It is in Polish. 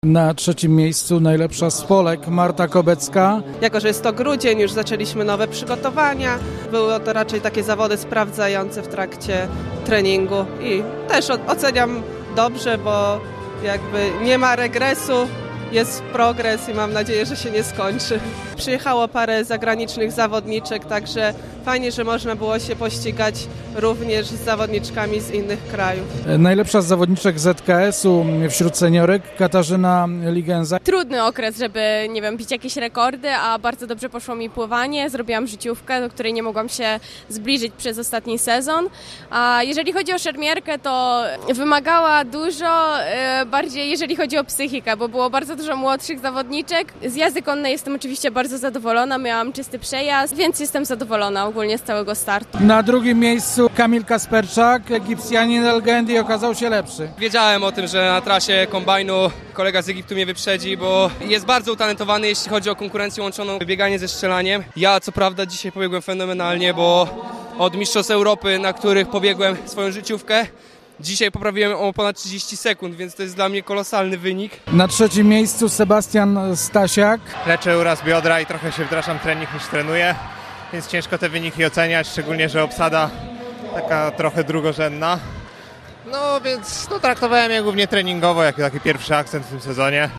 Na trzecim miejscu najlepsza z Polek Marta Kobecka. Jako że jest to grudzień, już zaczęliśmy nowe przygotowania. Były to raczej takie zawody sprawdzające w trakcie treningu i też oceniam dobrze, bo jakby nie ma regresu, jest progres i mam nadzieję, że się nie skończy. Przyjechało parę zagranicznych zawodniczek, także fajnie, że można było się pościgać również z zawodniczkami z innych krajów. Najlepsza z zawodniczek ZKS-u wśród seniorek Katarzyna Ligenza. Trudny okres, żeby, bić jakieś rekordy, a bardzo dobrze poszło mi pływanie. Zrobiłam życiówkę, do której nie mogłam się zbliżyć przez ostatni sezon. A jeżeli chodzi o szermierkę, to wymagała dużo, bardziej jeżeli chodzi o psychikę, bo było bardzo dużo młodszych zawodniczek. Z jazdy konnej jestem oczywiście bardzo zadowolona, miałam czysty przejazd, więc jestem zadowolona ogólnie z całego startu. Na drugim miejscu Kamil Kasperczak, Egipcjanin Elgendi, okazał się lepszy. Wiedziałem o tym, że na trasie kombajnu kolega z Egiptu mnie wyprzedzi, bo jest bardzo utalentowany, jeśli chodzi o konkurencję łączoną bieganie ze strzelaniem. Ja co prawda dzisiaj pobiegłem fenomenalnie, bo od mistrzostw Europy, na których pobiegłem swoją życiówkę, dzisiaj poprawiłem o ponad 30 sekund, więc to jest dla mnie kolosalny wynik. Na trzecim miejscu Sebastian Stasiak. Leczę uraz biodra i trochę się wdrażam trening niż trenuję, więc ciężko te wyniki oceniać, szczególnie, że obsada taka trochę drugorzędna. No więc traktowałem je głównie treningowo, jako taki pierwszy akcent w tym sezonie.